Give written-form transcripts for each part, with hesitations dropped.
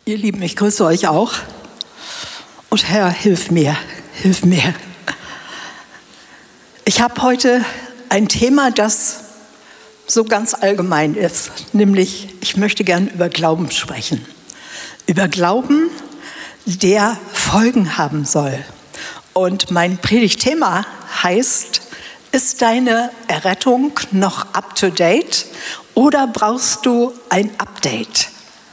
Ihr Lieben, ich grüße euch auch. Und Herr, hilf mir, hilf mir. Ich habe heute ein Thema, das so ganz allgemein ist, nämlich ich möchte gern über Glauben sprechen. Über Glauben, der Folgen haben soll. Und mein Predigtthema heißt: Ist deine Errettung noch up to date oder brauchst du ein Update?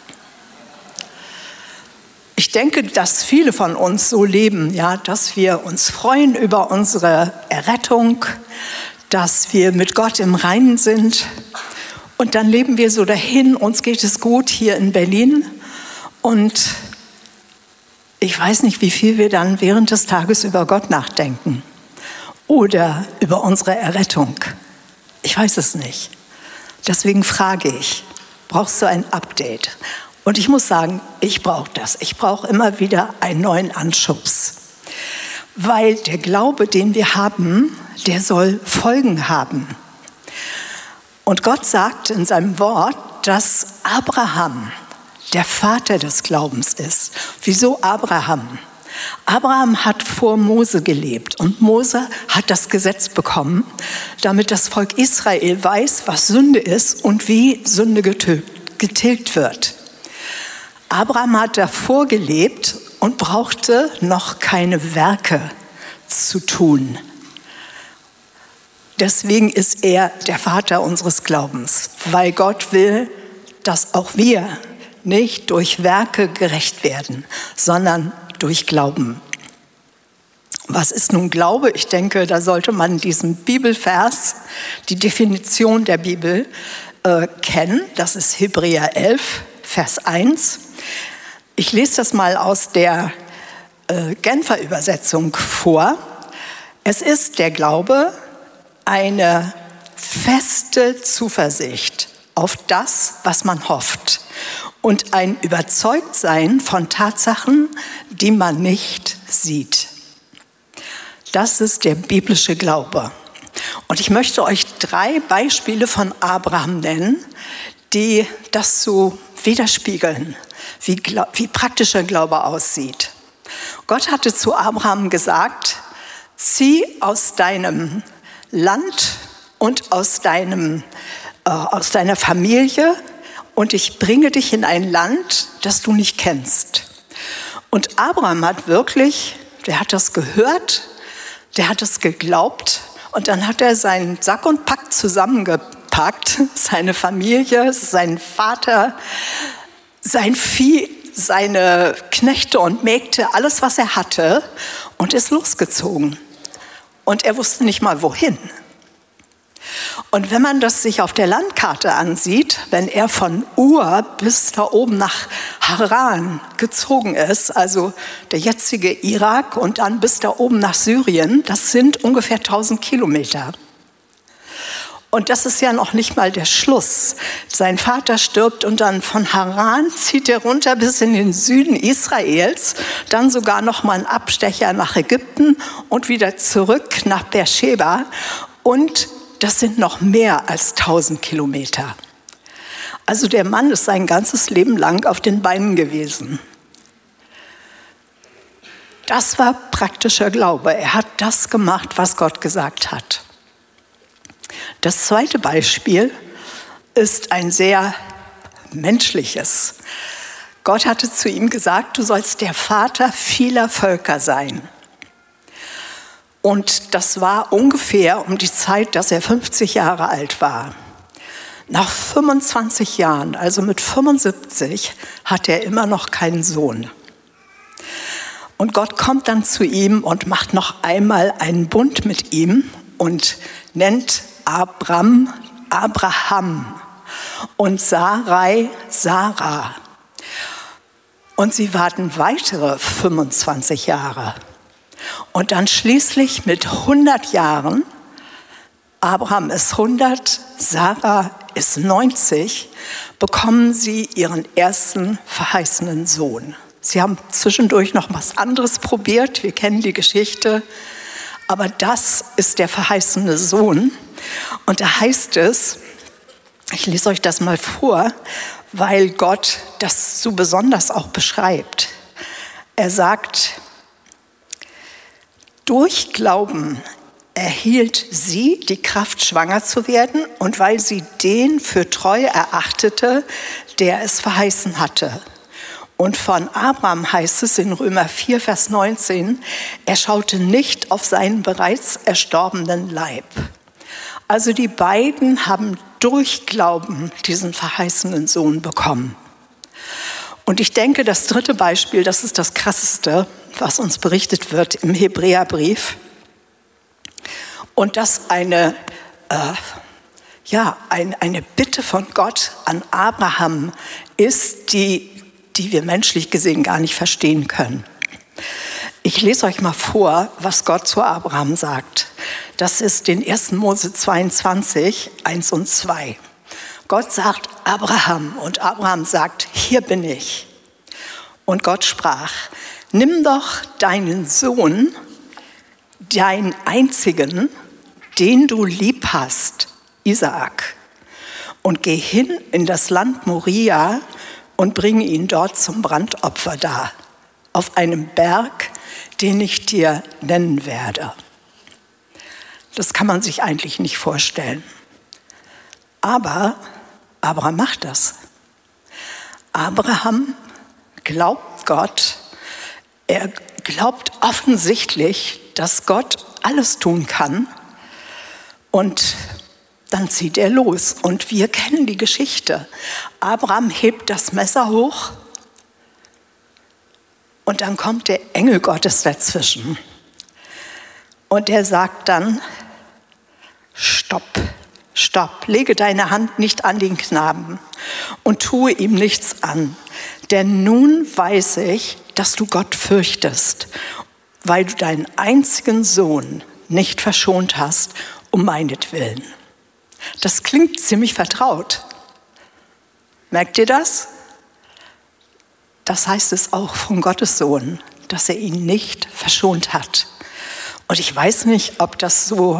Ich denke, dass viele von uns so leben, ja, dass wir uns freuen über unsere Errettung, dass wir mit Gott im Reinen sind. Und dann leben wir so dahin, uns geht es gut hier in Berlin. Und ich weiß nicht, wie viel wir dann während des Tages über Gott nachdenken oder über unsere Errettung. Ich weiß es nicht. Deswegen frage ich, brauchst du ein Update? Und ich muss sagen, ich brauche das. Ich brauche immer wieder einen neuen Anschubs. Weil der Glaube, den wir haben, der soll Folgen haben. Und Gott sagt in seinem Wort, dass Abraham der Vater des Glaubens ist. Wieso Abraham? Abraham hat vor Mose gelebt und Mose hat das Gesetz bekommen, damit das Volk Israel weiß, was Sünde ist und wie Sünde getilgt wird. Abraham hat davor gelebt und brauchte noch keine Werke zu tun. Deswegen ist er der Vater unseres Glaubens, weil Gott will, dass auch wir nicht durch Werke gerecht werden, sondern durch Glauben. Was ist nun Glaube? Ich denke, da sollte man diesen Bibelvers, die Definition der Bibel kennen. Das ist Hebräer 11, Vers 1. Ich lese das mal aus der Genfer Übersetzung vor. Es ist der Glaube eine feste Zuversicht auf das, was man hofft, und ein Überzeugtsein von Tatsachen, die man nicht sieht. Das ist der biblische Glaube. Und ich möchte euch 3 Beispiele von Abraham nennen, die das so widerspiegeln, wie praktischer Glaube aussieht. Gott hatte zu Abraham gesagt: Zieh aus deinem Land und aus deiner Familie und ich bringe dich in ein Land, das du nicht kennst. Und Abraham hat wirklich, der hat das gehört, der hat es geglaubt und dann hat er seinen Sack und Pack zusammengepackt, seine Familie, seinen Vater, sein Vieh, seine Knechte und Mägde, alles, was er hatte, und ist losgezogen. Und er wusste nicht mal, wohin. Und wenn man das sich auf der Landkarte ansieht, wenn er von Ur bis da oben nach Haran gezogen ist, also der jetzige Irak, und dann bis da oben nach Syrien, das sind ungefähr 1000 Kilometer. Und das ist ja noch nicht mal der Schluss. Sein Vater stirbt und dann von Haran zieht er runter bis in den Süden Israels, dann sogar noch mal einen Abstecher nach Ägypten und wieder zurück nach Beersheba. Und das sind noch mehr als 1000 Kilometer. Also der Mann ist sein ganzes Leben lang auf den Beinen gewesen. Das war praktischer Glaube. Er hat das gemacht, was Gott gesagt hat. Das zweite Beispiel ist ein sehr menschliches. Gott hatte zu ihm gesagt: Du sollst der Vater vieler Völker sein. Und das war ungefähr um die Zeit, dass er 50 Jahre alt war. Nach 25 Jahren, also mit 75, hat er immer noch keinen Sohn. Und Gott kommt dann zu ihm und macht noch einmal einen Bund mit ihm und nennt Abraham und Sarai Sarah. Und sie warten weitere 25 Jahre. Und dann schließlich mit 100 Jahren, Abraham ist 100, Sarah ist 90, bekommen sie ihren ersten verheißenen Sohn. Sie haben zwischendurch noch was anderes probiert, wir kennen die Geschichte, aber das ist der verheißene Sohn. Und da heißt es, ich lese euch das mal vor, weil Gott das so besonders auch beschreibt. Er sagt, durch Glauben erhielt sie die Kraft, schwanger zu werden, und weil sie den für treu erachtete, der es verheißen hatte. Und von Abraham heißt es in Römer 4, Vers 19, er schaute nicht auf seinen bereits erstorbenen Leib. Also die beiden haben durch Glauben diesen verheißenen Sohn bekommen. Und ich denke, das dritte Beispiel, das ist das Krasseste, was uns berichtet wird im Hebräerbrief. Und das eine Bitte von Gott an Abraham ist, die wir menschlich gesehen gar nicht verstehen können. Ich lese euch mal vor, was Gott zu Abraham sagt. Das ist in 1. Mose 22, 1 und 2. Gott sagt Abraham und Abraham sagt, hier bin ich. Und Gott sprach, nimm doch deinen Sohn, deinen einzigen, den du lieb hast, Isaak, und geh hin in das Land Moria und bringe ihn dort zum Brandopfer dar, auf einem Berg, den ich dir nennen werde. Das kann man sich eigentlich nicht vorstellen. Aber Abraham macht das. Abraham glaubt Gott. Er glaubt offensichtlich, dass Gott alles tun kann. Und dann zieht er los. Und wir kennen die Geschichte. Abraham hebt das Messer hoch. Und dann kommt der Engel Gottes dazwischen. Und er sagt dann, stopp, lege deine Hand nicht an den Knaben und tue ihm nichts an. Denn nun weiß ich, dass du Gott fürchtest, weil du deinen einzigen Sohn nicht verschont hast, um meinetwillen. Das klingt ziemlich vertraut. Merkt ihr das? Das heißt es auch von Gottes Sohn, dass er ihn nicht verschont hat. Und ich weiß nicht, ob das so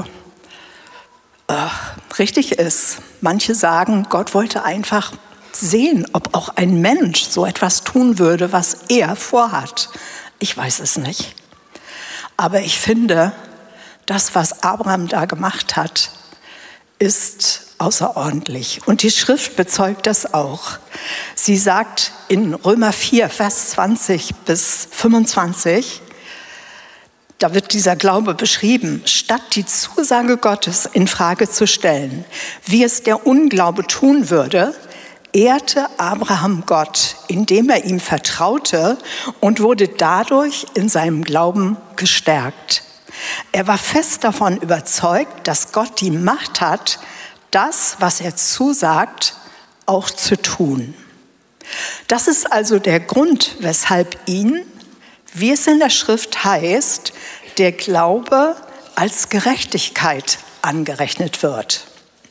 richtig ist. Manche sagen, Gott wollte einfach sehen, ob auch ein Mensch so etwas tun würde, was er vorhat. Ich weiß es nicht. Aber ich finde, das, was Abraham da gemacht hat, ist außerordentlich. Und die Schrift bezeugt das auch. Sie sagt in Römer 4, Vers 20 bis 25, da wird dieser Glaube beschrieben, statt die Zusage Gottes in Frage zu stellen, wie es der Unglaube tun würde, ehrte Abraham Gott, indem er ihm vertraute und wurde dadurch in seinem Glauben gestärkt. Er war fest davon überzeugt, dass Gott die Macht hat, das, was er zusagt, auch zu tun. Das ist also der Grund, weshalb ihn, wie es in der Schrift heißt, der Glaube als Gerechtigkeit angerechnet wird.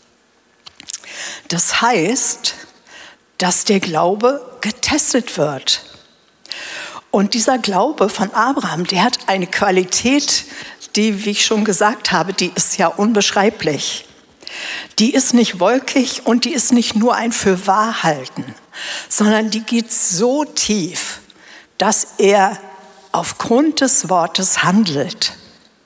Das heißt, dass der Glaube getestet wird. Und dieser Glaube von Abraham, der hat eine Qualität, die, wie ich schon gesagt habe, die ist ja unbeschreiblich. Die ist nicht wolkig und die ist nicht nur ein Fürwahrhalten, sondern die geht so tief, dass er aufgrund des Wortes handelt.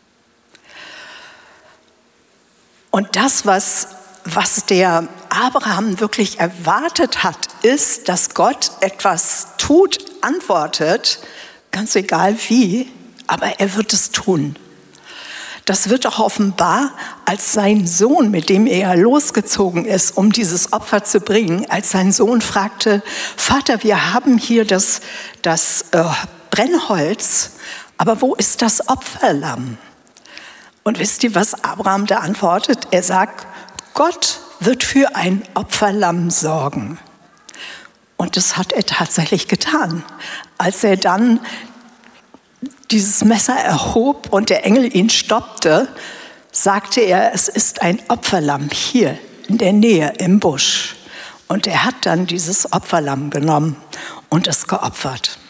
Und das, was der Abraham wirklich erwartet hat, ist, dass Gott etwas tut, antwortet, ganz egal wie, aber er wird es tun. Das wird auch offenbar, als sein Sohn, mit dem er losgezogen ist, um dieses Opfer zu bringen, als sein Sohn fragte, Vater, wir haben hier das Brennholz, aber wo ist das Opferlamm? Und wisst ihr, was Abraham da antwortet? Er sagt, Gott wird für ein Opferlamm sorgen. Und das hat er tatsächlich getan. Als er dann dieses Messer erhob und der Engel ihn stoppte, sagte er, es ist ein Opferlamm hier in der Nähe im Busch. Und er hat dann dieses Opferlamm genommen und es geopfert.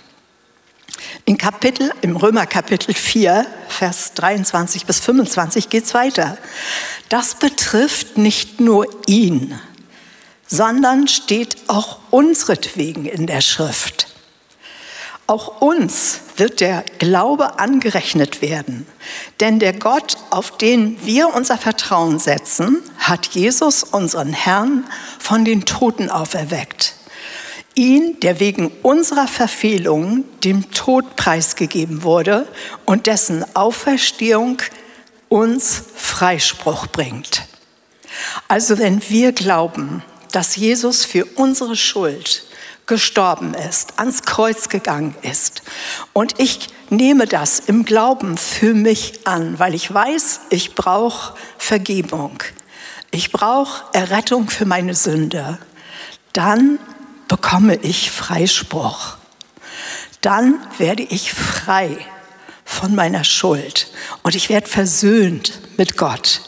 Im Römer Kapitel 4, Vers 23 bis 25 geht es weiter. Das betrifft nicht nur ihn, sondern steht auch unsretwegen in der Schrift. Auch uns wird der Glaube angerechnet werden, denn der Gott, auf den wir unser Vertrauen setzen, hat Jesus, unseren Herrn, von den Toten auferweckt. Ihn, der wegen unserer Verfehlungen dem Tod preisgegeben wurde und dessen Auferstehung uns Freispruch bringt. Also wenn wir glauben, dass Jesus für unsere Schuld gestorben ist, ans Kreuz gegangen ist. Und ich nehme das im Glauben für mich an, weil ich weiß, ich brauche Vergebung. Ich brauche Errettung für meine Sünde. Dann bekomme ich Freispruch. Dann werde ich frei von meiner Schuld und ich werde versöhnt mit Gott.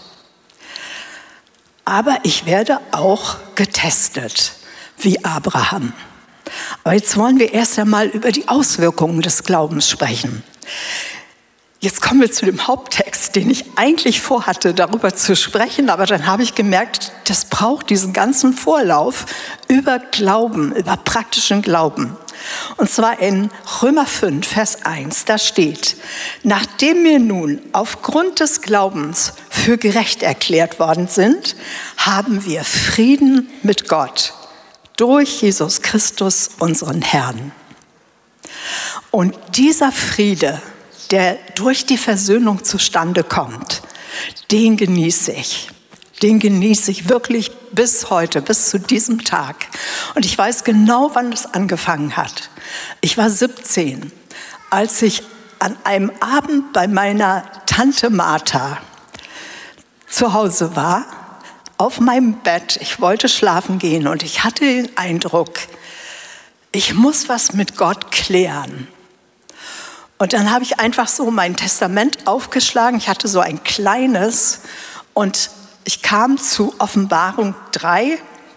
Aber ich werde auch getestet, wie Abraham. Aber jetzt wollen wir erst einmal über die Auswirkungen des Glaubens sprechen. Jetzt kommen wir zu dem Haupttext, den ich eigentlich vorhatte, darüber zu sprechen, aber dann habe ich gemerkt, das braucht diesen ganzen Vorlauf über Glauben, über praktischen Glauben. Und zwar in Römer 5, Vers 1, da steht: Nachdem wir nun aufgrund des Glaubens für gerecht erklärt worden sind, haben wir Frieden mit Gott durch Jesus Christus, unseren Herrn. Und dieser Friede, der durch die Versöhnung zustande kommt, den genieße ich. Den genieße ich wirklich bis heute, bis zu diesem Tag. Und ich weiß genau, wann es angefangen hat. Ich war 17, als ich an einem Abend bei meiner Tante Martha zu Hause war, auf meinem Bett. Ich wollte schlafen gehen und ich hatte den Eindruck, ich muss was mit Gott klären. Und dann habe ich einfach so mein Testament aufgeschlagen. Ich hatte so ein kleines und ich kam zu Offenbarung 3,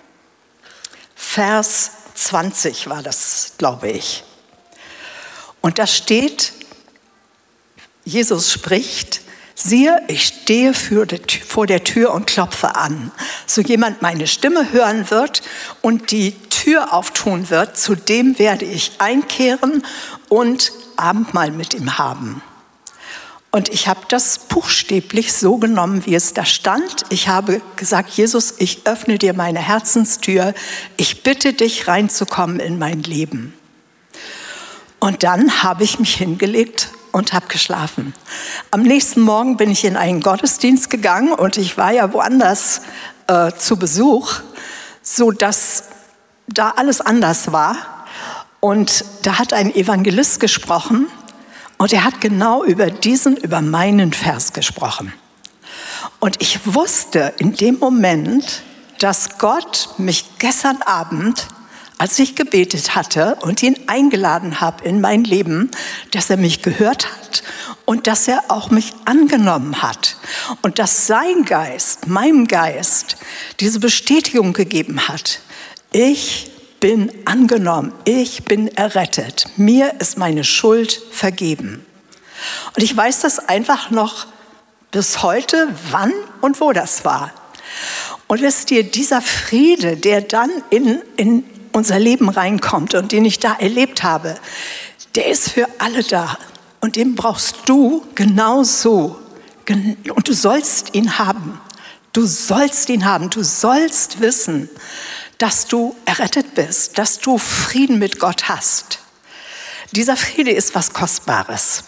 Vers 20 war das, glaube ich. Und da steht, Jesus spricht: Siehe, ich stehe vor der Tür und klopfe an. So jemand meine Stimme hören wird und die Tür auftun wird, zu dem werde ich einkehren und Abendmahl mit ihm haben. Und ich habe das buchstäblich so genommen, wie es da stand. Ich habe gesagt: Jesus, ich öffne dir meine Herzenstür. Ich bitte dich, reinzukommen in mein Leben. Und dann habe ich mich hingelegt und habe geschlafen. Am nächsten Morgen bin ich in einen Gottesdienst gegangen und ich war ja woanders zu Besuch, sodass da alles anders war. Und da hat ein Evangelist gesprochen und er hat genau über meinen Vers gesprochen. Und ich wusste in dem Moment, dass Gott mich gestern Abend, als ich gebetet hatte und ihn eingeladen habe in mein Leben, dass er mich gehört hat und dass er auch mich angenommen hat. Und dass sein Geist, meinem Geist, diese Bestätigung gegeben hat: Ich bin angenommen, ich bin errettet, mir ist meine Schuld vergeben. Und ich weiß das einfach noch bis heute, wann und wo das war. Und wisst ihr, dieser Friede, der dann in unser Leben reinkommt und den ich da erlebt habe, der ist für alle da. Und den brauchst du genauso. Und du sollst ihn haben. Du sollst ihn haben. Du sollst wissen, dass du errettet bist, dass du Frieden mit Gott hast. Dieser Friede ist was Kostbares.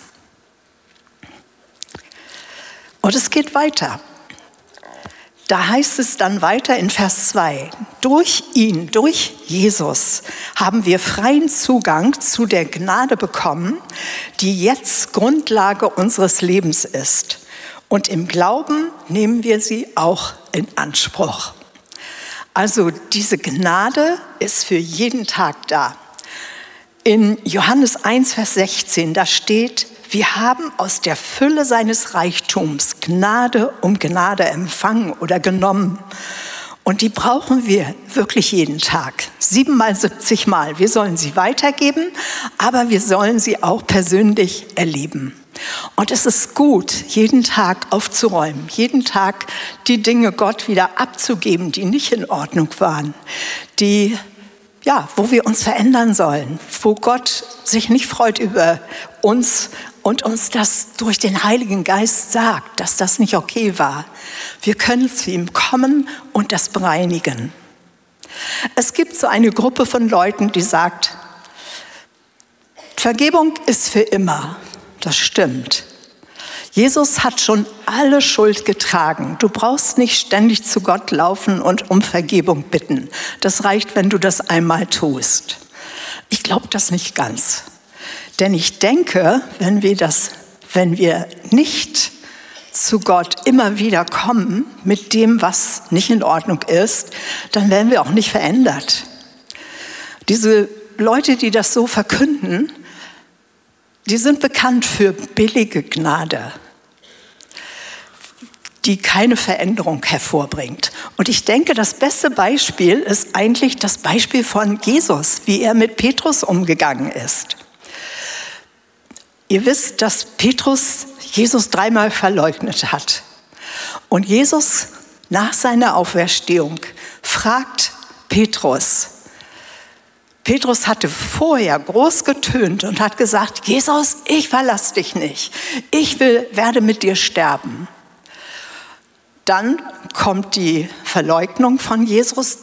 Und es geht weiter. Da heißt es dann weiter in Vers 2, durch ihn, durch Jesus, haben wir freien Zugang zu der Gnade bekommen, die jetzt Grundlage unseres Lebens ist. Und im Glauben nehmen wir sie auch in Anspruch. Also diese Gnade ist für jeden Tag da. In Johannes 1, Vers 16, da steht: Wir haben aus der Fülle seines Reichtums Gnade um Gnade empfangen oder genommen. Und die brauchen wir wirklich jeden Tag. 7-mal, 70-mal. Wir sollen sie weitergeben, aber wir sollen sie auch persönlich erleben. Und es ist gut, jeden Tag aufzuräumen, jeden Tag die Dinge Gott wieder abzugeben, die nicht in Ordnung waren, wo wir uns verändern sollen, wo Gott sich nicht freut über uns und uns das durch den Heiligen Geist sagt, dass das nicht okay war. Wir können zu ihm kommen und das bereinigen. Es gibt so eine Gruppe von Leuten, die sagt, Vergebung ist für immer. Das stimmt. Jesus hat schon alle Schuld getragen. Du brauchst nicht ständig zu Gott laufen und um Vergebung bitten. Das reicht, wenn du das einmal tust. Ich glaube das nicht ganz. Denn ich denke, wenn wir nicht zu Gott immer wieder kommen mit dem, was nicht in Ordnung ist, dann werden wir auch nicht verändert. Diese Leute, die das so verkünden, die sind bekannt für billige Gnade, die keine Veränderung hervorbringt. Und ich denke, das beste Beispiel ist eigentlich das Beispiel von Jesus, wie er mit Petrus umgegangen ist. Ihr wisst, dass Petrus Jesus 3-mal verleugnet hat. Und Jesus nach seiner Auferstehung fragt Petrus. Petrus hatte vorher groß getönt und hat gesagt, Jesus, ich verlasse dich nicht. Werde mit dir sterben. Dann kommt die Verleugnung von Petrus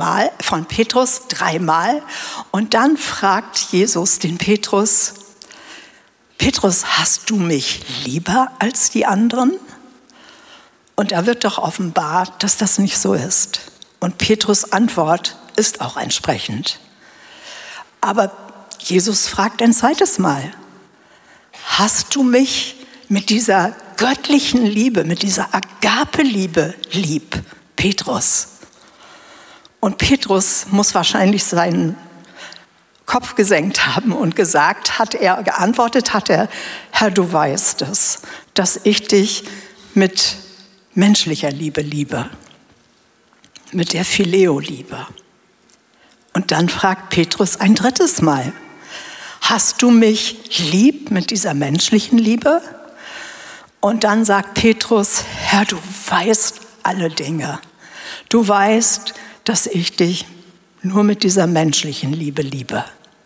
3-mal. Und dann fragt Jesus den Petrus, hast du mich lieber als die anderen? Und da wird doch offenbart, dass das nicht so ist. Und Petrus' Antwort ist auch entsprechend. Aber Jesus fragt ein zweites Mal, hast du mich mit dieser göttlichen Liebe, mit dieser Agape-Liebe lieb, Petrus? Und Petrus muss wahrscheinlich seinen Kopf gesenkt haben und geantwortet hat er, Herr, du weißt es, dass ich dich mit menschlicher Liebe liebe, mit der Phileo-Liebe. Und dann fragt Petrus ein drittes Mal, hast du mich lieb mit dieser menschlichen Liebe? Und dann sagt Petrus, Herr, du weißt alle Dinge. Du weißt, dass ich dich nur mit dieser menschlichen Liebe liebe.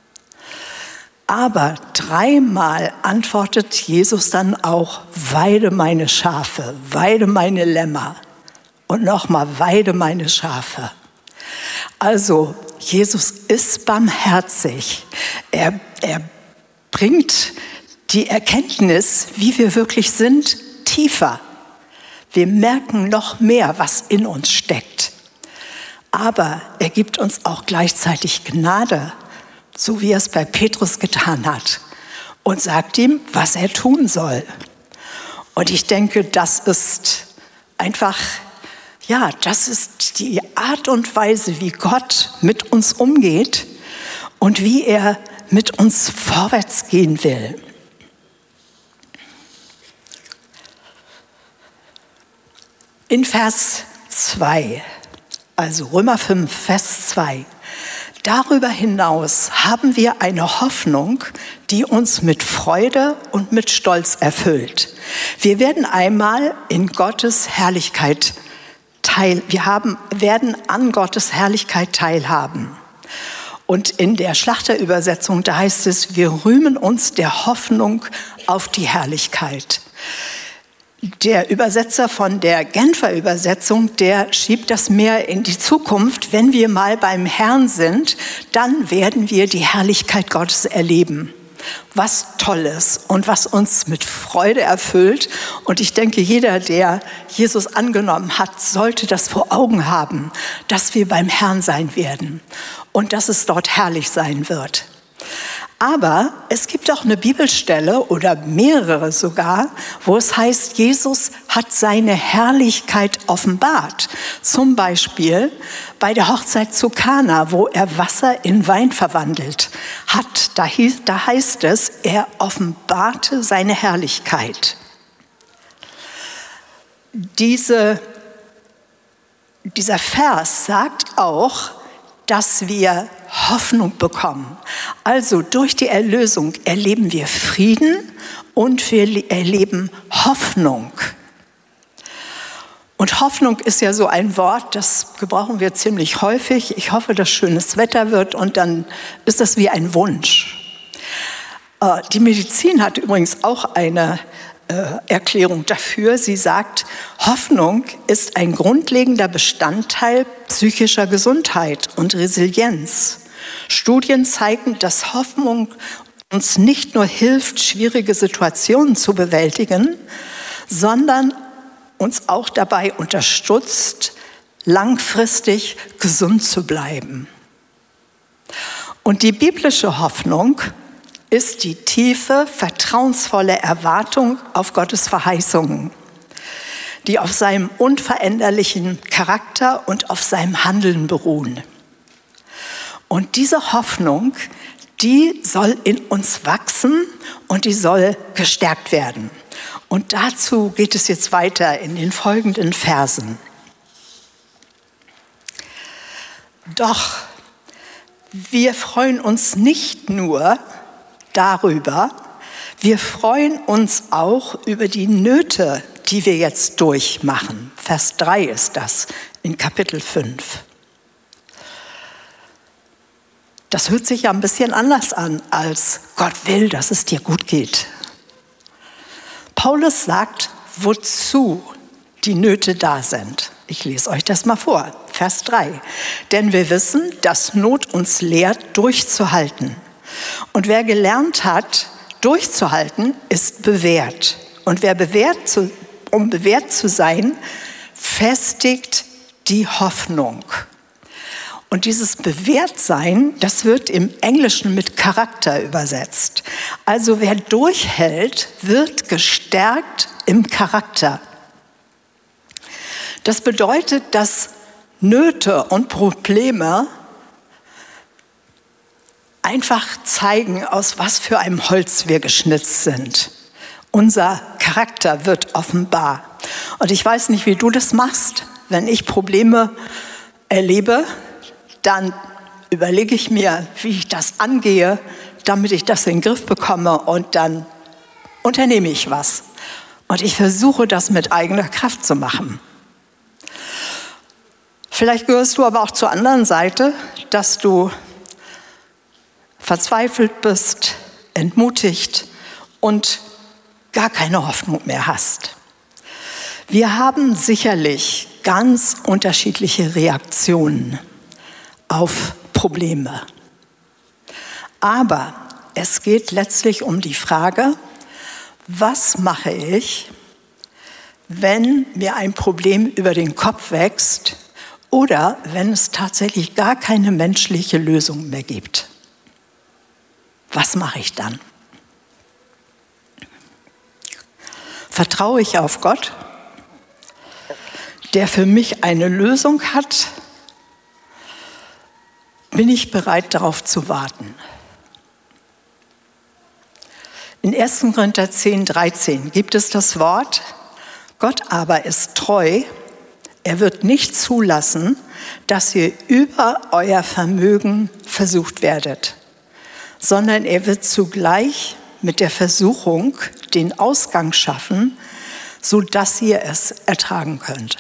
Aber 3-mal antwortet Jesus dann auch, weide meine Schafe, weide meine Lämmer. Und nochmal, weide meine Schafe. Also, Jesus ist barmherzig. Er bringt die Erkenntnis, wie wir wirklich sind, tiefer. Wir merken noch mehr, was in uns steckt. Aber er gibt uns auch gleichzeitig Gnade, so wie er es bei Petrus getan hat, und sagt ihm, was er tun soll. Und ich denke, das ist einfach, das ist die Art und Weise, wie Gott mit uns umgeht und wie er mit uns vorwärts gehen will. In Vers 2, also Römer 5, Vers 2, darüber hinaus haben wir eine Hoffnung, die uns mit Freude und mit Stolz erfüllt. Wir werden einmal in Gottes Herrlichkeit werden an Gottes Herrlichkeit teilhaben. Und in der Schlachterübersetzung, da heißt es, wir rühmen uns der Hoffnung auf die Herrlichkeit. Der Übersetzer von der Genfer Übersetzung, der schiebt das mehr in die Zukunft. Wenn wir mal beim Herrn sind, dann werden wir die Herrlichkeit Gottes erleben. Was Tolles und was uns mit Freude erfüllt. Und ich denke, jeder, der Jesus angenommen hat, sollte das vor Augen haben, dass wir beim Herrn sein werden und dass es dort herrlich sein wird. Aber es gibt auch eine Bibelstelle oder mehrere sogar, wo es heißt, Jesus hat seine Herrlichkeit offenbart. Zum Beispiel bei der Hochzeit zu Kana, wo er Wasser in Wein verwandelt hat. Da heißt es, er offenbarte seine Herrlichkeit. Dieser Vers sagt auch, dass wir Hoffnung bekommen. Also durch die Erlösung erleben wir Frieden und wir erleben Hoffnung. Und Hoffnung ist ja so ein Wort, das gebrauchen wir ziemlich häufig. Ich hoffe, dass schönes Wetter wird und dann ist das wie ein Wunsch. Die Medizin hat übrigens auch eine Erklärung dafür. Sie sagt, Hoffnung ist ein grundlegender Bestandteil psychischer Gesundheit und Resilienz. Studien zeigen, dass Hoffnung uns nicht nur hilft, schwierige Situationen zu bewältigen, sondern uns auch dabei unterstützt, langfristig gesund zu bleiben. Und die biblische Hoffnung ist die tiefe, vertrauensvolle Erwartung auf Gottes Verheißungen, die auf seinem unveränderlichen Charakter und auf seinem Handeln beruhen. Und diese Hoffnung, die soll in uns wachsen und die soll gestärkt werden. Und dazu geht es jetzt weiter in den folgenden Versen. Doch wir freuen uns nicht nur darüber, wir freuen uns auch über die Nöte, die wir jetzt durchmachen. Vers 3 ist das in Kapitel 5. Das hört sich ja ein bisschen anders an, als Gott will, dass es dir gut geht. Paulus sagt, wozu die Nöte da sind. Ich lese euch das mal vor, Vers 3. Denn wir wissen, dass Not uns lehrt, durchzuhalten. Und wer gelernt hat, durchzuhalten, ist bewährt. Und wer um bewährt zu sein, festigt die Hoffnung. Und dieses Bewährtsein, das wird im Englischen mit Charakter übersetzt. Also wer durchhält, wird gestärkt im Charakter. Das bedeutet, dass Nöte und Probleme einfach zeigen, aus was für einem Holz wir geschnitzt sind. Unser Charakter wird offenbar. Und ich weiß nicht, wie du das machst. Wenn ich Probleme erlebe, dann überlege ich mir, wie ich das angehe, damit ich das in den Griff bekomme und dann unternehme ich was. Und ich versuche, das mit eigener Kraft zu machen. Vielleicht gehörst du aber auch zur anderen Seite, dass du verzweifelt bist, entmutigt und gar keine Hoffnung mehr hast. Wir haben sicherlich ganz unterschiedliche Reaktionen auf Probleme. Aber es geht letztlich um die Frage, was mache ich, wenn mir ein Problem über den Kopf wächst oder wenn es tatsächlich gar keine menschliche Lösung mehr gibt? Was mache ich dann? Vertraue ich auf Gott, der für mich eine Lösung hat? Bin ich bereit, darauf zu warten? In 1. Korinther 10,13 gibt es das Wort, Gott aber ist treu, er wird nicht zulassen, dass ihr über euer Vermögen versucht werdet, sondern er wird zugleich mit der Versuchung den Ausgang schaffen, sodass ihr es ertragen könnt.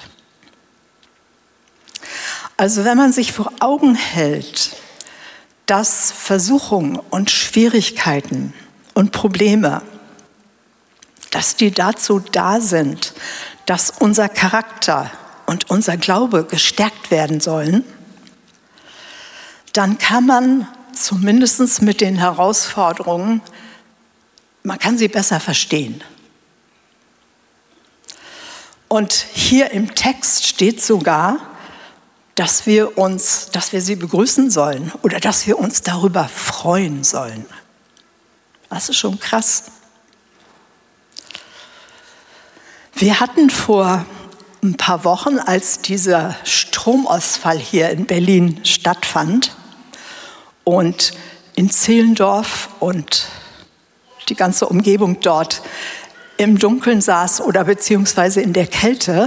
Also wenn man sich vor Augen hält, dass Versuchungen und Schwierigkeiten und Probleme, dass die dazu da sind, dass unser Charakter und unser Glaube gestärkt werden sollen, dann kann man zumindest mit den Herausforderungen, man kann sie besser verstehen. Und hier im Text steht sogar, dass wir sie begrüßen sollen oder dass wir uns darüber freuen sollen. Das ist schon krass. Wir hatten vor ein paar Wochen, als dieser Stromausfall hier in Berlin stattfand und in Zehlendorf und die ganze Umgebung dort im Dunkeln saß oder beziehungsweise in der Kälte,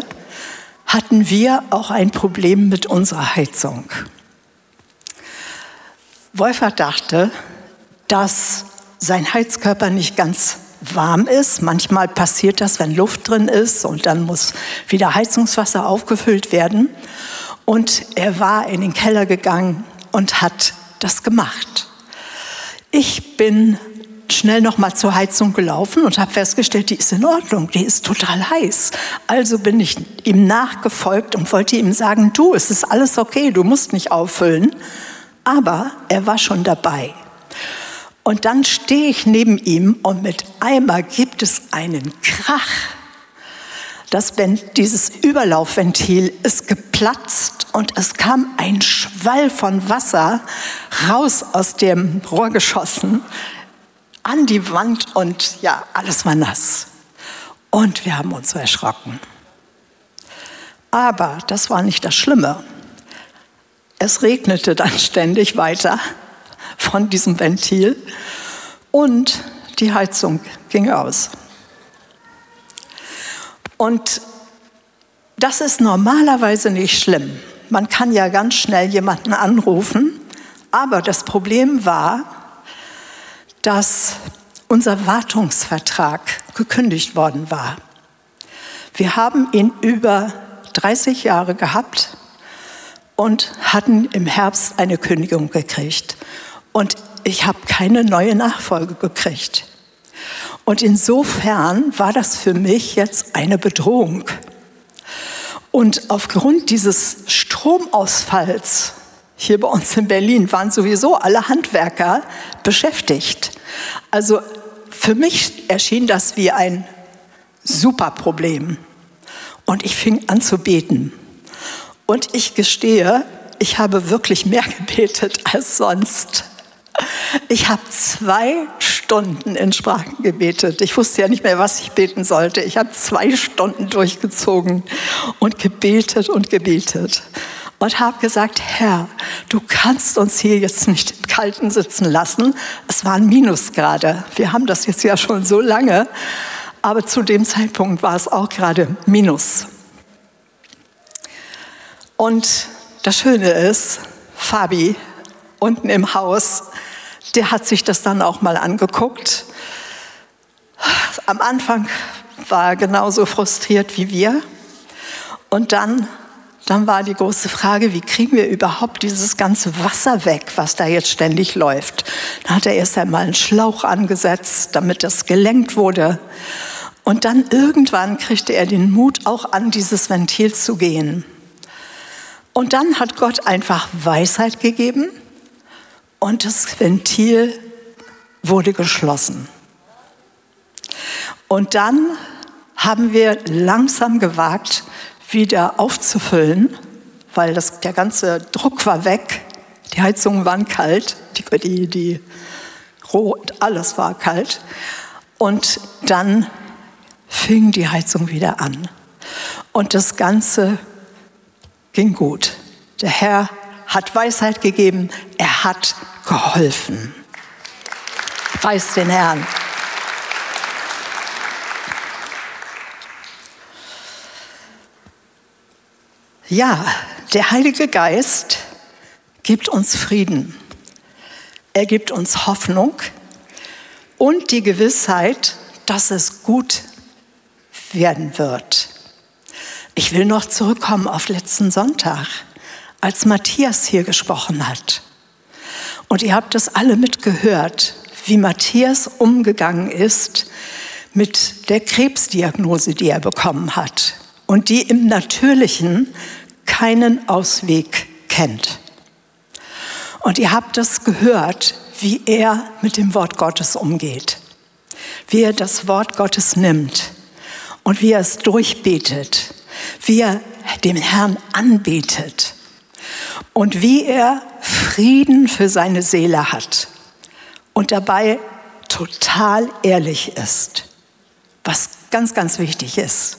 hatten wir auch ein Problem mit unserer Heizung. Wolfert dachte, dass sein Heizkörper nicht ganz warm ist. Manchmal passiert das, wenn Luft drin ist und dann muss wieder Heizungswasser aufgefüllt werden. Und er war in den Keller gegangen und hat das gemacht. Ich bin schnell noch mal zur Heizung gelaufen und habe festgestellt, die ist in Ordnung, die ist total heiß. Also bin ich ihm nachgefolgt und wollte ihm sagen, du, es ist alles okay, du musst nicht auffüllen. Aber er war schon dabei. Und dann stehe ich neben ihm und mit einmal gibt es einen Krach. Dieses Überlaufventil ist geplatzt und es kam ein Schwall von Wasser raus aus dem Rohr geschossen an die Wand und ja, alles war nass. Und wir haben uns so erschrocken. Aber das war nicht das Schlimme. Es regnete dann ständig weiter von diesem Ventil und die Heizung ging aus. Und das ist normalerweise nicht schlimm. Man kann ja ganz schnell jemanden anrufen, aber das Problem war, dass unser Wartungsvertrag gekündigt worden war. Wir haben ihn über 30 Jahre gehabt und hatten im Herbst eine Kündigung gekriegt. Und ich habe keine neue Nachfolge gekriegt. Und insofern war das für mich jetzt eine Bedrohung. Und aufgrund dieses Stromausfalls hier bei uns in Berlin waren sowieso alle Handwerker beschäftigt. Also für mich erschien das wie ein super Problem. Und ich fing an zu beten. Und ich gestehe, ich habe wirklich mehr gebetet als sonst. Ich habe 2 Stunden in Sprachen gebetet. Ich wusste ja nicht mehr, was ich beten sollte. Ich habe 2 Stunden durchgezogen und gebetet und habe gesagt, Herr, du kannst uns hier jetzt nicht im Kalten sitzen lassen. Es waren Minusgrade. Wir haben das jetzt ja schon so lange, aber zu dem Zeitpunkt war es auch gerade Minus. Und das Schöne ist, Fabi unten im Haus, der hat sich das dann auch mal angeguckt. Am Anfang war er genauso frustriert wie wir. Und dann war die große Frage, wie kriegen wir überhaupt dieses ganze Wasser weg, was da jetzt ständig läuft. Da hat er erst einmal einen Schlauch angesetzt, damit das gelenkt wurde. Und dann irgendwann kriegte er den Mut, auch an dieses Ventil zu gehen. Und dann hat Gott einfach Weisheit gegeben und das Ventil wurde geschlossen. Und dann haben wir langsam gewagt, wieder aufzufüllen, weil der ganze Druck war weg. Die Heizungen waren kalt, die Roh, alles war kalt. Und dann fing die Heizung wieder an. Und das Ganze ging gut. Der Herr hat Weisheit gegeben, er hat geholfen. Preis den Herrn. Ja, der Heilige Geist gibt uns Frieden. Er gibt uns Hoffnung und die Gewissheit, dass es gut werden wird. Ich will noch zurückkommen auf letzten Sonntag, als Matthias hier gesprochen hat. Und ihr habt das alle mitgehört, wie Matthias umgegangen ist mit der Krebsdiagnose, die er bekommen hat und die im Natürlichen keinen Ausweg kennt. Und ihr habt das gehört, wie er mit dem Wort Gottes umgeht, wie er das Wort Gottes nimmt und wie er es durchbetet, wie er dem Herrn anbetet und wie er Frieden für seine Seele hat und dabei total ehrlich ist, was ganz, ganz wichtig ist.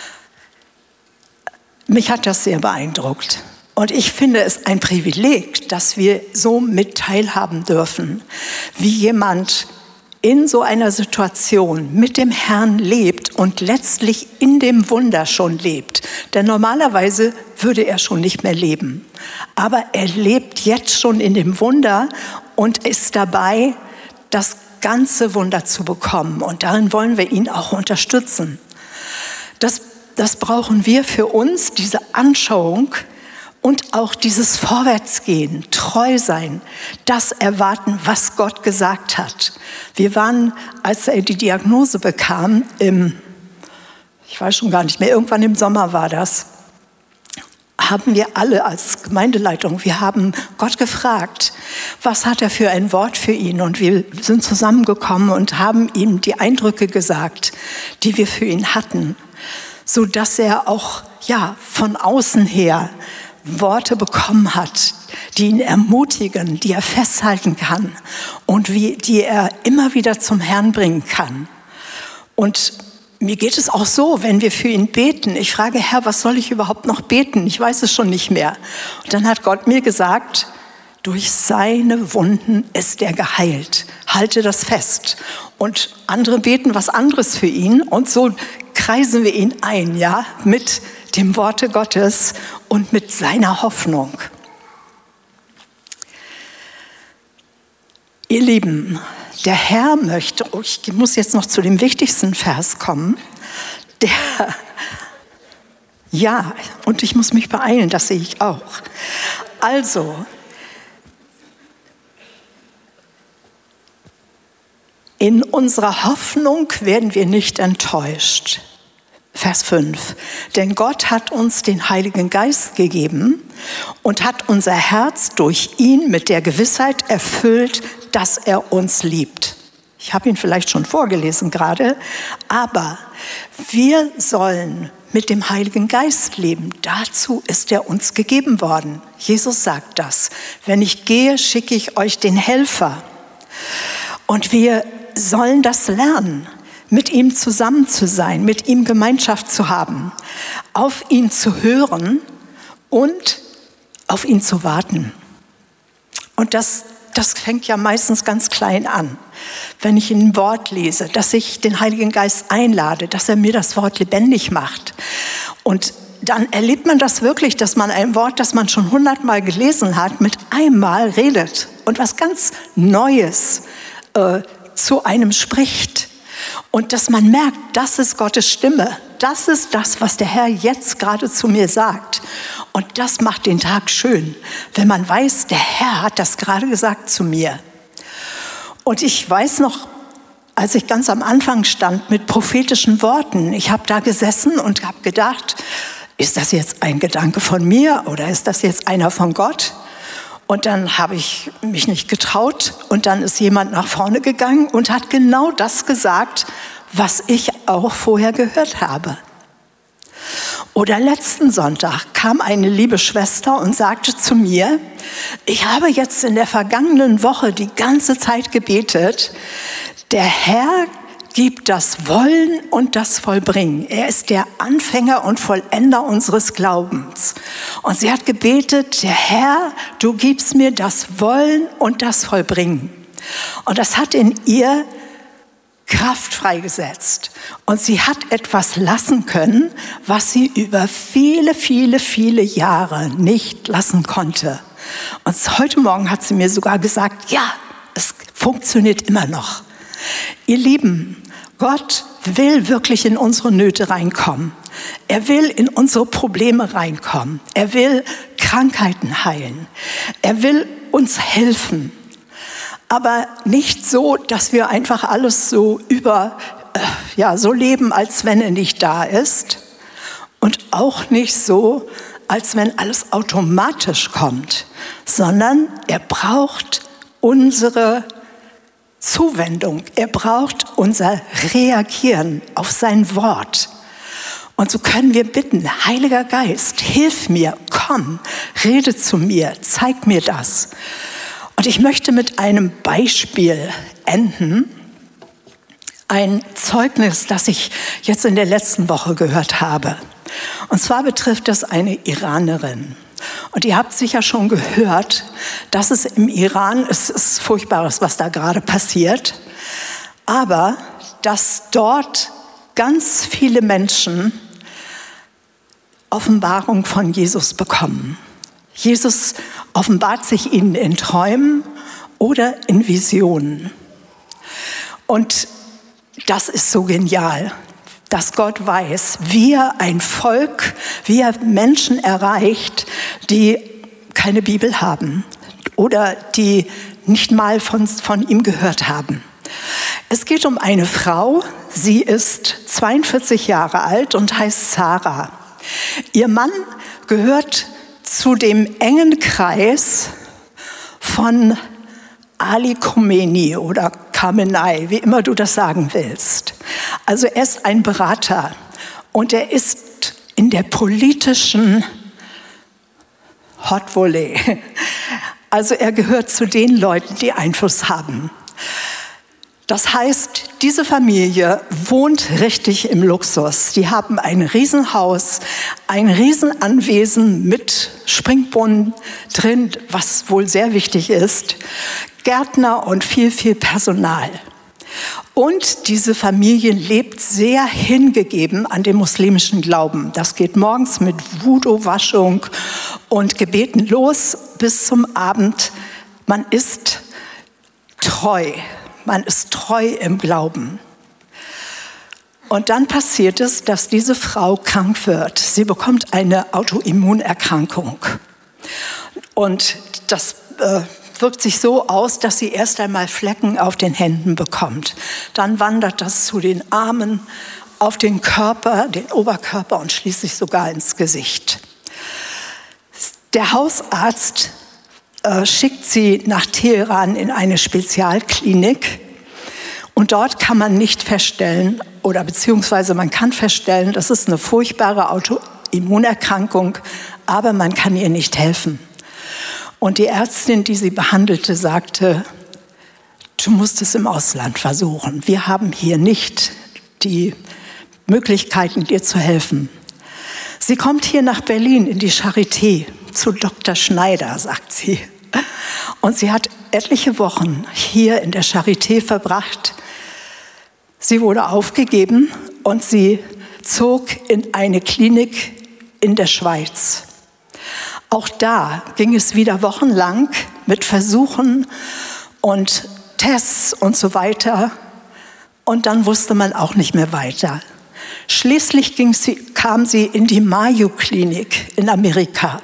Mich hat das sehr beeindruckt und ich finde es ein Privileg, dass wir so mit teilhaben dürfen, wie jemand in so einer Situation mit dem Herrn lebt und letztlich in dem Wunder schon lebt. Denn normalerweise würde er schon nicht mehr leben. Aber er lebt jetzt schon in dem Wunder und ist dabei, das ganze Wunder zu bekommen. Und darin wollen wir ihn auch unterstützen. Das brauchen wir für uns, diese Anschauung und auch dieses Vorwärtsgehen, treu sein, das erwarten, was Gott gesagt hat. Wir waren, als er die Diagnose bekam, ich weiß schon gar nicht mehr, irgendwann im Sommer war das, haben wir alle als Gemeindeleitung, wir haben Gott gefragt, was hat er für ein Wort für ihn? Und wir sind zusammengekommen und haben ihm die Eindrücke gesagt, die wir für ihn hatten, sodass er auch von außen her Worte bekommen hat, die ihn ermutigen, die er festhalten kann und die er immer wieder zum Herrn bringen kann. Und mir geht es auch so, wenn wir für ihn beten. Ich frage, Herr, was soll ich überhaupt noch beten? Ich weiß es schon nicht mehr. Und dann hat Gott mir gesagt, durch seine Wunden ist er geheilt. Halte das fest. Und andere beten was anderes für ihn. Und so kreisen wir ihn ein, mit dem Worte Gottes und mit seiner Hoffnung. Ihr Lieben, der Herr möchte, ich muss jetzt noch zu dem wichtigsten Vers kommen, und ich muss mich beeilen, das sehe ich auch. Also, in unserer Hoffnung werden wir nicht enttäuscht. Vers 5. Denn Gott hat uns den Heiligen Geist gegeben und hat unser Herz durch ihn mit der Gewissheit erfüllt, dass er uns liebt. Ich habe ihn vielleicht schon vorgelesen gerade, aber wir sollen mit dem Heiligen Geist leben. Dazu ist er uns gegeben worden. Jesus sagt das. Wenn ich gehe, schicke ich euch den Helfer. Und wir sollen das lernen, mit ihm zusammen zu sein, mit ihm Gemeinschaft zu haben, auf ihn zu hören und auf ihn zu warten. Und das fängt ja meistens ganz klein an, wenn ich ein Wort lese, dass ich den Heiligen Geist einlade, dass er mir das Wort lebendig macht. Und dann erlebt man das wirklich, dass man ein Wort, das man schon 100-mal gelesen hat, mit einmal redet und was ganz Neues zu einem spricht. Und dass man merkt, das ist Gottes Stimme. Das ist das, was der Herr jetzt gerade zu mir sagt. Und das macht den Tag schön, wenn man weiß, der Herr hat das gerade gesagt zu mir. Und ich weiß noch, als ich ganz am Anfang stand mit prophetischen Worten, ich habe da gesessen und habe gedacht, ist das jetzt ein Gedanke von mir oder ist das jetzt einer von Gott? Und dann habe ich mich nicht getraut und dann ist jemand nach vorne gegangen und hat genau das gesagt, was ich auch vorher gehört habe. Oder letzten Sonntag kam eine liebe Schwester und sagte zu mir, ich habe jetzt in der vergangenen Woche die ganze Zeit gebetet, der Herr gibt das Wollen und das Vollbringen. Er ist der Anfänger und Vollender unseres Glaubens. Und sie hat gebetet, der Herr, du gibst mir das Wollen und das Vollbringen. Und das hat in ihr Kraft freigesetzt. Und sie hat etwas lassen können, was sie über viele, viele, viele Jahre nicht lassen konnte. Und heute Morgen hat sie mir sogar gesagt, ja, es funktioniert immer noch. Ihr Lieben, Gott will wirklich in unsere Nöte reinkommen. Er will in unsere Probleme reinkommen. Er will Krankheiten heilen. Er will uns helfen. Aber nicht so, dass wir einfach alles so so leben, als wenn er nicht da ist. Und auch nicht so, als wenn alles automatisch kommt. Sondern er braucht unsere Zuwendung. Er braucht unser Reagieren auf sein Wort. Und so können wir bitten, Heiliger Geist, hilf mir, komm, rede zu mir, zeig mir das. Und ich möchte mit einem Beispiel enden. Ein Zeugnis, das ich jetzt in der letzten Woche gehört habe. Und zwar betrifft es eine Iranerin. Und ihr habt sicher schon gehört, dass es im Iran, es ist Furchtbares, was da gerade passiert. aber dass dort ganz viele Menschen Offenbarung von Jesus bekommen. Jesus offenbart sich ihnen in Träumen oder in Visionen. Und das ist so genial, dass Gott weiß, wie er ein Volk, wie er Menschen erreicht, die keine Bibel haben oder die nicht mal von ihm gehört haben. Es geht um eine Frau, sie ist 42 Jahre alt und heißt Sarah. Ihr Mann gehört zu dem engen Kreis von Ali Khamenei oder Khamenei, wie immer du das sagen willst. Also er ist ein Berater und er ist in der politischen Hot Volley. Also er gehört zu den Leuten, die Einfluss haben. Das heißt, diese Familie wohnt richtig im Luxus. Die haben ein Riesenhaus, ein Riesenanwesen mit Springbrunnen drin, was wohl sehr wichtig ist, Gärtner und viel, viel Personal. Und diese Familie lebt sehr hingegeben an den muslimischen Glauben. Das geht morgens mit Wudu-Waschung und Gebeten los bis zum Abend. Man ist treu. Man ist treu im Glauben. Und dann passiert es, dass diese Frau krank wird. Sie bekommt eine Autoimmunerkrankung. Und das wirkt sich so aus, dass sie erst einmal Flecken auf den Händen bekommt. Dann wandert das zu den Armen, auf den Körper, den Oberkörper und schließlich sogar ins Gesicht. Der Hausarzt schickt sie nach Teheran in eine Spezialklinik und dort kann man nicht feststellen oder beziehungsweise man kann feststellen, das ist eine furchtbare Autoimmunerkrankung, aber man kann ihr nicht helfen. Und die Ärztin, die sie behandelte, sagte, du musst es im Ausland versuchen. Wir haben hier nicht die Möglichkeiten, dir zu helfen. Sie kommt hier nach Berlin in die Charité zu Dr. Schneider, sagt sie. Und sie hat etliche Wochen hier in der Charité verbracht. Sie wurde aufgegeben und sie zog in eine Klinik in der Schweiz. Auch da ging es wieder wochenlang mit Versuchen und Tests und so weiter. Und dann wusste man auch nicht mehr weiter. Schließlich kam sie in die Mayo-Klinik in Amerika.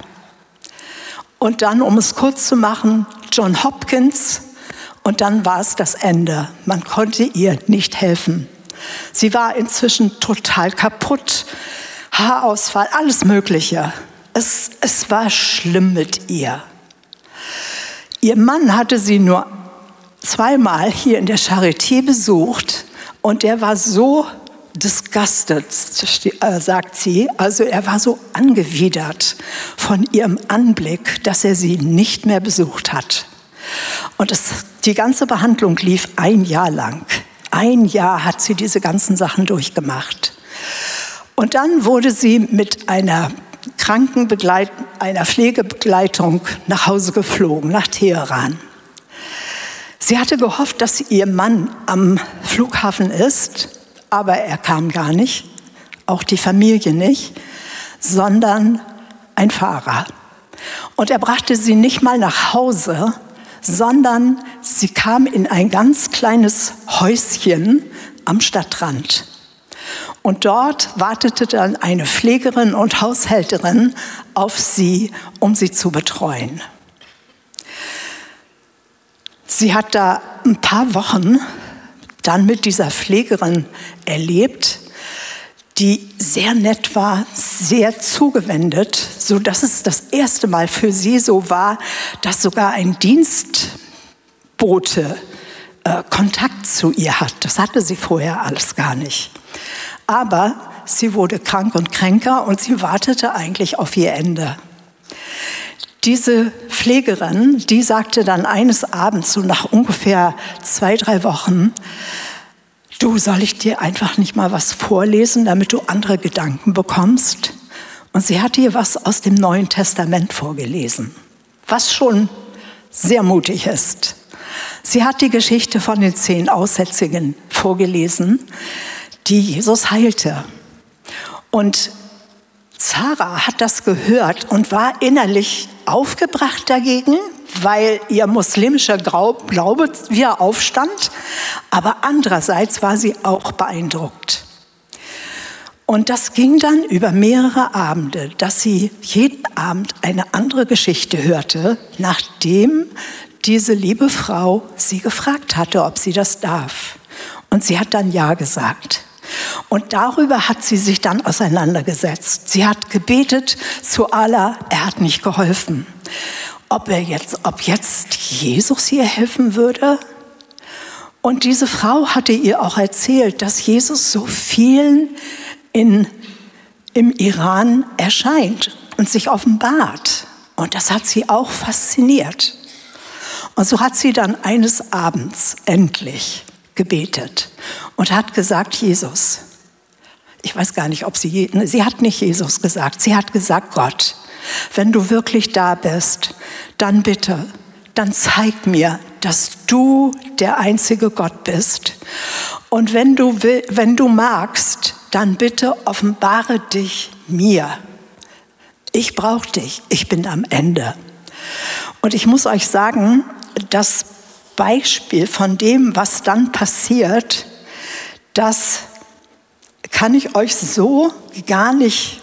Und dann, um es kurz zu machen, John Hopkins. Und dann war es das Ende. Man konnte ihr nicht helfen. Sie war inzwischen total kaputt. Haarausfall, alles Mögliche. Es war schlimm mit ihr. Ihr Mann hatte sie nur zweimal hier in der Charité besucht. Und der war so disgusted, sagt sie. Also er war so angewidert von ihrem Anblick, dass er sie nicht mehr besucht hat. Und die ganze Behandlung lief ein Jahr lang. Ein Jahr hat sie diese ganzen Sachen durchgemacht. Und dann wurde sie mit einer einer Pflegebegleitung nach Hause geflogen, nach Teheran. Sie hatte gehofft, dass ihr Mann am Flughafen ist, aber er kam gar nicht, auch die Familie nicht, sondern ein Fahrer. Und er brachte sie nicht mal nach Hause, sondern sie kam in ein ganz kleines Häuschen am Stadtrand. Und dort wartete dann eine Pflegerin und Haushälterin auf sie, um sie zu betreuen. Sie hat da ein paar Wochen dann mit dieser Pflegerin erlebt, die sehr nett war, sehr zugewendet, sodass es das erste Mal für sie so war, dass sogar ein Dienstbote Kontakt zu ihr hat. Das hatte sie vorher alles gar nicht. Aber sie wurde krank und kränker und sie wartete eigentlich auf ihr Ende. Diese Pflegerin, die sagte dann eines Abends, so nach ungefähr 2-3 Wochen, du, soll ich dir einfach nicht mal was vorlesen, damit du andere Gedanken bekommst? Und sie hat ihr was aus dem Neuen Testament vorgelesen, was schon sehr mutig ist. Sie hat die Geschichte von den 10 Aussätzigen vorgelesen, die Jesus heilte. Und Sarah hat das gehört und war innerlich aufgebracht dagegen, weil ihr muslimischer Glaube wieder aufstand. Aber andererseits war sie auch beeindruckt. Und das ging dann über mehrere Abende, dass sie jeden Abend eine andere Geschichte hörte, nachdem diese liebe Frau sie gefragt hatte, ob sie das darf. Und sie hat dann Ja gesagt. Und darüber hat sie sich dann auseinandergesetzt. Sie hat gebetet zu Allah, er hat nicht geholfen. Ob jetzt Jesus ihr helfen würde? Und diese Frau hatte ihr auch erzählt, dass Jesus so vielen im Iran erscheint und sich offenbart. Und das hat sie auch fasziniert. Und so hat sie dann eines Abends endlich gebetet und hat gesagt, Jesus, ich weiß gar nicht, ob sie hat nicht Jesus gesagt, sie hat gesagt, Gott, wenn du wirklich da bist, dann bitte, dann zeig mir, dass du der einzige Gott bist. Und wenn du magst, dann bitte offenbare dich mir. Ich brauche dich, ich bin am Ende. Und ich muss euch sagen, das Beispiel von dem, was dann passiert, das kann ich euch so gar nicht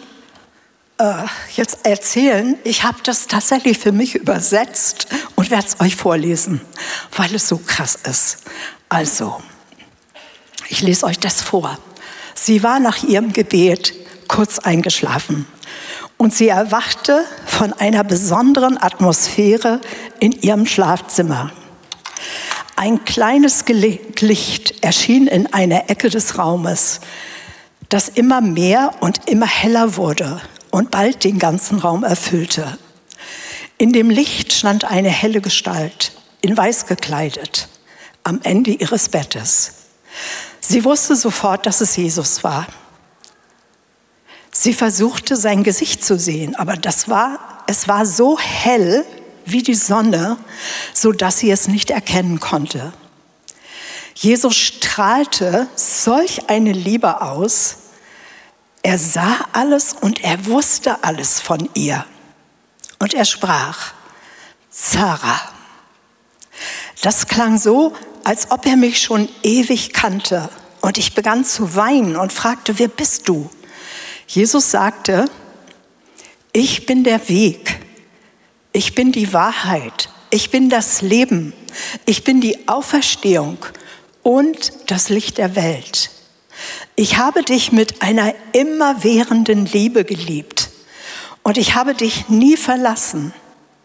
jetzt erzählen. Ich habe das tatsächlich für mich übersetzt und werde es euch vorlesen, weil es so krass ist. Also, ich lese euch das vor. Sie war nach ihrem Gebet kurz eingeschlafen und sie erwachte von einer besonderen Atmosphäre in ihrem Schlafzimmer. Ein kleines Licht erschien in einer Ecke des Raumes, das immer mehr und immer heller wurde und bald den ganzen Raum erfüllte. In dem Licht stand eine helle Gestalt, in weiß gekleidet, am Ende ihres Bettes. Sie wusste sofort, dass es Jesus war. Sie versuchte, sein Gesicht zu sehen, aber es war so hell wie die Sonne, sodass sie es nicht erkennen konnte. Jesus strahlte solch eine Liebe aus. Er sah alles und er wusste alles von ihr. Und er sprach, Sarah. Das klang so, als ob er mich schon ewig kannte. Und ich begann zu weinen und fragte, wer bist du? Jesus sagte, ich bin der Weg, ich bin die Wahrheit, ich bin das Leben, ich bin die Auferstehung und das Licht der Welt. Ich habe dich mit einer immerwährenden Liebe geliebt und ich habe dich nie verlassen.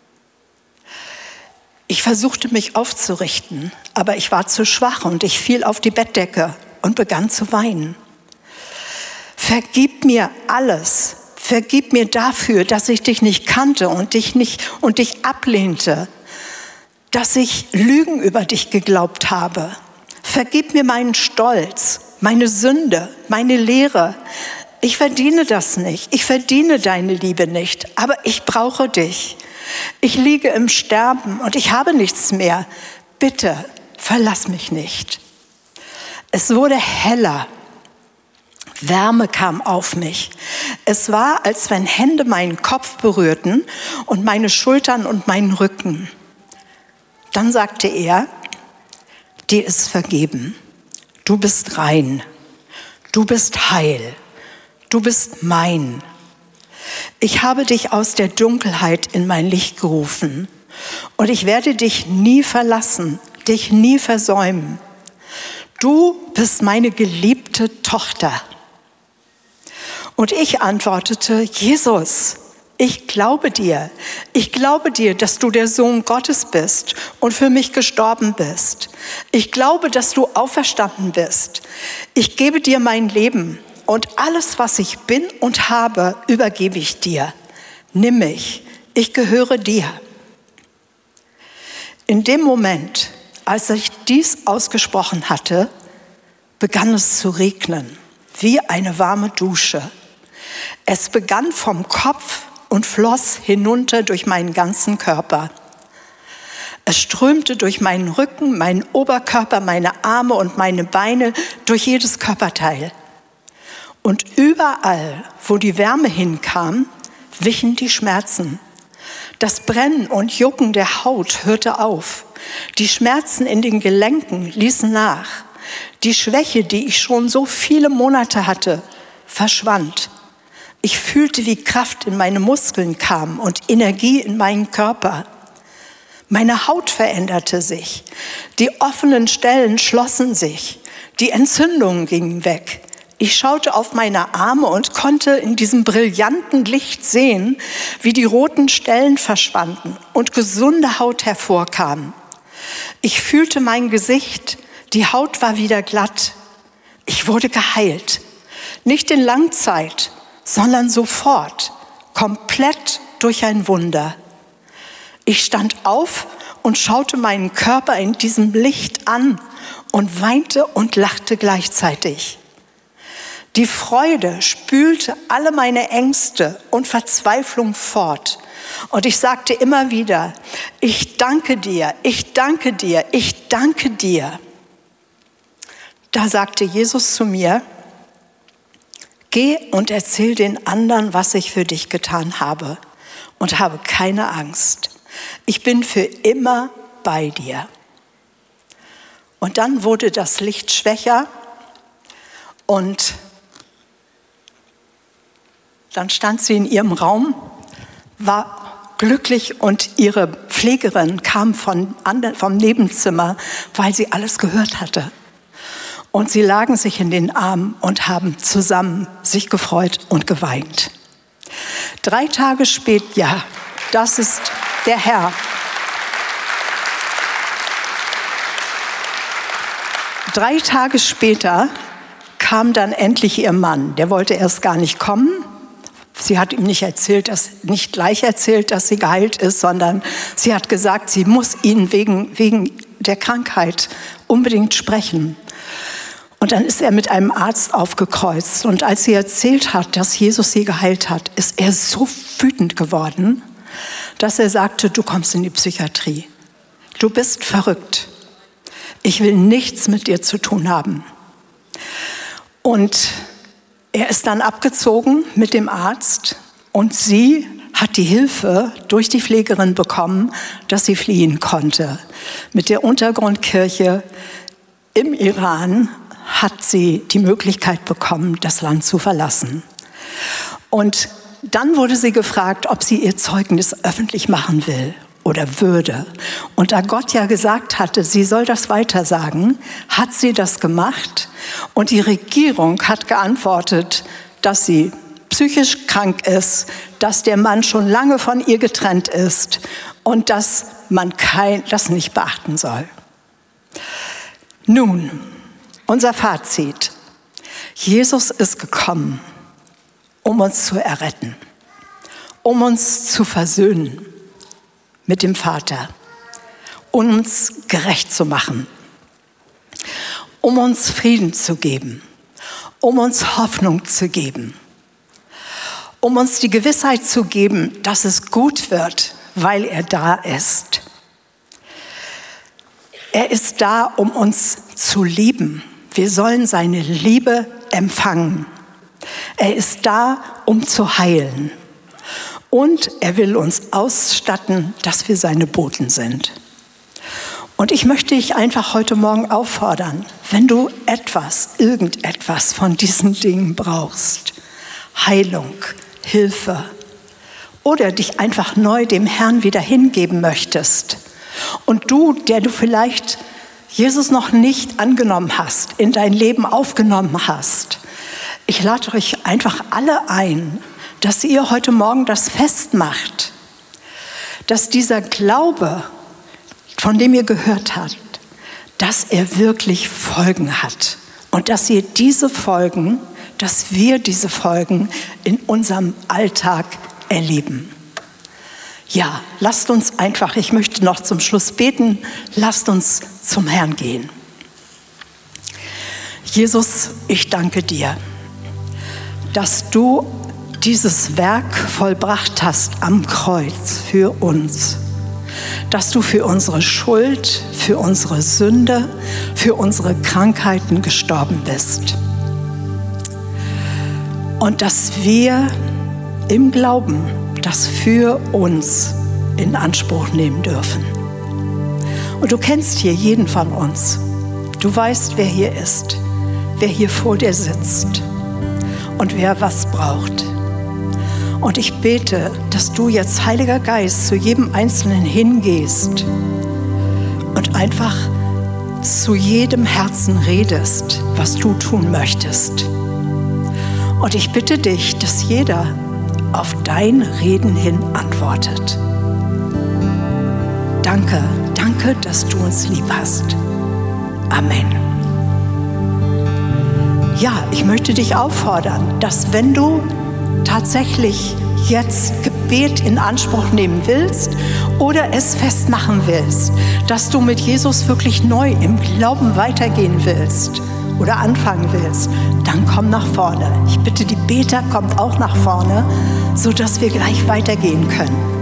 Ich versuchte mich aufzurichten, aber ich war zu schwach und ich fiel auf die Bettdecke und begann zu weinen. Vergib mir alles. Vergib mir dafür, dass ich dich nicht kannte und dich ablehnte, dass ich Lügen über dich geglaubt habe. Vergib mir meinen Stolz, meine Sünde, meine Lehre. Ich verdiene das nicht. Ich verdiene deine Liebe nicht, aber ich brauche dich. Ich liege im Sterben und ich habe nichts mehr. Bitte, verlass mich nicht. Es wurde heller. Wärme kam auf mich. Es war, als wenn Hände meinen Kopf berührten und meine Schultern und meinen Rücken. Dann sagte er, dir ist vergeben. Du bist rein. Du bist heil. Du bist mein. Ich habe dich aus der Dunkelheit in mein Licht gerufen und ich werde dich nie verlassen, dich nie versäumen. Du bist meine geliebte Tochter. Und ich antwortete, Jesus, ich glaube dir. Ich glaube dir, dass du der Sohn Gottes bist und für mich gestorben bist. Ich glaube, dass du auferstanden bist. Ich gebe dir mein Leben und alles, was ich bin und habe, übergebe ich dir. Nimm mich, ich gehöre dir. In dem Moment, als ich dies ausgesprochen hatte, begann es zu regnen, wie eine warme Dusche. Es begann vom Kopf und floss hinunter durch meinen ganzen Körper. Es strömte durch meinen Rücken, meinen Oberkörper, meine Arme und meine Beine, durch jedes Körperteil. Und überall, wo die Wärme hinkam, wichen die Schmerzen. Das Brennen und Jucken der Haut hörte auf. Die Schmerzen in den Gelenken ließen nach. Die Schwäche, die ich schon so viele Monate hatte, verschwand. Ich fühlte, wie Kraft in meine Muskeln kam und Energie in meinen Körper. Meine Haut veränderte sich. Die offenen Stellen schlossen sich. Die Entzündungen gingen weg. Ich schaute auf meine Arme und konnte in diesem brillanten Licht sehen, wie die roten Stellen verschwanden und gesunde Haut hervorkam. Ich fühlte mein Gesicht, die Haut war wieder glatt. Ich wurde geheilt. Nicht in Langzeit, sondern sofort, komplett durch ein Wunder. Ich stand auf und schaute meinen Körper in diesem Licht an und weinte und lachte gleichzeitig. Die Freude spülte alle meine Ängste und Verzweiflung fort. Und ich sagte immer wieder, ich danke dir, ich danke dir, ich danke dir. Da sagte Jesus zu mir, geh und erzähl den anderen, was ich für dich getan habe und habe keine Angst. Ich bin für immer bei dir. Und dann wurde das Licht schwächer und dann stand sie in ihrem Raum, war glücklich und ihre Pflegerin kam vom Nebenzimmer, weil sie alles gehört hatte. Und sie lagen sich in den Armen und haben zusammen sich gefreut und geweint. 3 Tage später, ja, das ist der Herr. 3 Tage später kam dann endlich ihr Mann. Der wollte erst gar nicht kommen. Sie hat ihm nicht gleich erzählt, dass sie geheilt ist, sondern sie hat gesagt, sie muss ihn wegen der Krankheit unbedingt sprechen. Und dann ist er mit einem Arzt aufgekreuzt. Und als sie erzählt hat, dass Jesus sie geheilt hat, ist er so wütend geworden, dass er sagte, du kommst in die Psychiatrie. Du bist verrückt. Ich will nichts mit dir zu tun haben. Und er ist dann abgezogen mit dem Arzt und sie hat die Hilfe durch die Pflegerin bekommen, dass sie fliehen konnte. Mit der Untergrundkirche im Iran hat sie die Möglichkeit bekommen, das Land zu verlassen. Und dann wurde sie gefragt, ob sie ihr Zeugnis öffentlich machen will oder würde. Und da Gott ja gesagt hatte, sie soll das weitersagen, hat sie das gemacht. Und die Regierung hat geantwortet, dass sie psychisch krank ist, dass der Mann schon lange von ihr getrennt ist und dass man das nicht beachten soll. Nun, unser Fazit. Jesus ist gekommen, um uns zu erretten, um uns zu versöhnen mit dem Vater, um uns gerecht zu machen, um uns Frieden zu geben, um uns Hoffnung zu geben, um uns die Gewissheit zu geben, dass es gut wird, weil er da ist. Er ist da, um uns zu lieben. Wir sollen seine Liebe empfangen. Er ist da, um zu heilen. Und er will uns ausstatten, dass wir seine Boten sind. Und ich möchte dich einfach heute Morgen auffordern, wenn du irgendetwas von diesen Dingen brauchst, Heilung, Hilfe, oder dich einfach neu dem Herrn wieder hingeben möchtest, und du, der du vielleicht Jesus noch nicht angenommen hast, in dein Leben aufgenommen hast, ich lade euch einfach alle ein, dass ihr heute Morgen das festmacht, dass dieser Glaube, von dem ihr gehört habt, dass er wirklich Folgen hat und dass wir diese Folgen in unserem Alltag erleben. Ja, lasst uns einfach, ich möchte noch zum Schluss beten, lasst uns zum Herrn gehen. Jesus, ich danke dir, dass du dieses Werk vollbracht hast am Kreuz für uns. dass du für unsere Schuld, für unsere Sünde, für unsere Krankheiten gestorben bist. Und dass wir im Glauben das für uns in Anspruch nehmen dürfen. Und du kennst hier jeden von uns. Du weißt, wer hier ist, wer hier vor dir sitzt und wer was braucht. Und ich bete, dass du jetzt, Heiliger Geist, zu jedem Einzelnen hingehst und einfach zu jedem Herzen redest, was du tun möchtest. Und ich bitte dich, dass jeder auf dein Reden hin antwortet. Danke, danke, dass du uns lieb hast. Amen. Ja, ich möchte dich auffordern, dass wenn du tatsächlich jetzt Gebet in Anspruch nehmen willst oder es festmachen willst, dass du mit Jesus wirklich neu im Glauben weitergehen willst oder anfangen willst, dann komm nach vorne. Ich bitte, die Beter kommt auch nach vorne, sodass wir gleich weitergehen können.